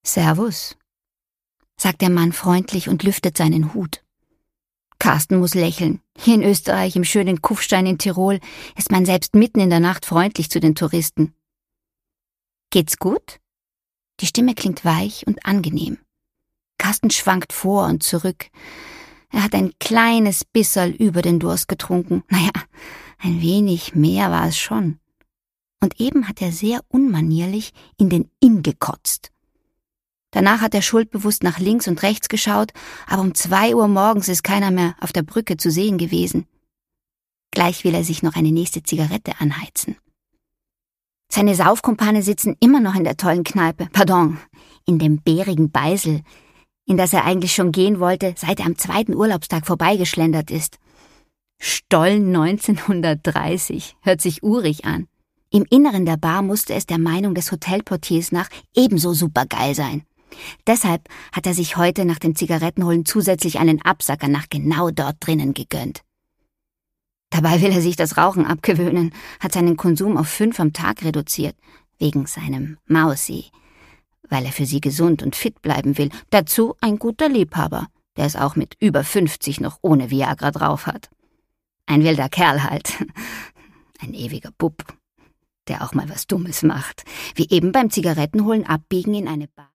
Servus, sagt der Mann freundlich und lüftet seinen Hut. Carsten muss lächeln. Hier in Österreich, im schönen Kufstein in Tirol, ist man selbst mitten in der Nacht freundlich zu den Touristen. Geht's gut? Die Stimme klingt weich und angenehm. Carsten schwankt vor und zurück. Er hat ein kleines Bisserl über den Durst getrunken. Naja, ein wenig mehr war es schon. Und eben hat er sehr unmanierlich in den Inn gekotzt. Danach hat er schuldbewusst nach links und rechts geschaut, aber um 2 Uhr morgens ist keiner mehr auf der Brücke zu sehen gewesen. Gleich will er sich noch eine nächste Zigarette anheizen. Seine Saufkumpane sitzen immer noch in der tollen Kneipe, in dem bärigen Beisel, in das er eigentlich schon gehen wollte, seit er am 2. Urlaubstag vorbeigeschlendert ist. Stollen 1930, hört sich urig an. Im Inneren der Bar musste es der Meinung des Hotelportiers nach ebenso supergeil sein. Deshalb hat er sich heute nach dem Zigarettenholen zusätzlich einen Absacker nach genau dort drinnen gegönnt. Dabei will er sich das Rauchen abgewöhnen, hat seinen Konsum auf 5 am Tag reduziert, wegen seinem Mausi, weil er für sie gesund und fit bleiben will. Dazu ein guter Liebhaber, der es auch mit über 50 noch ohne Viagra drauf hat. Ein wilder Kerl halt, ein ewiger Bub, der auch mal was Dummes macht, wie eben beim Zigarettenholen abbiegen in eine Bar.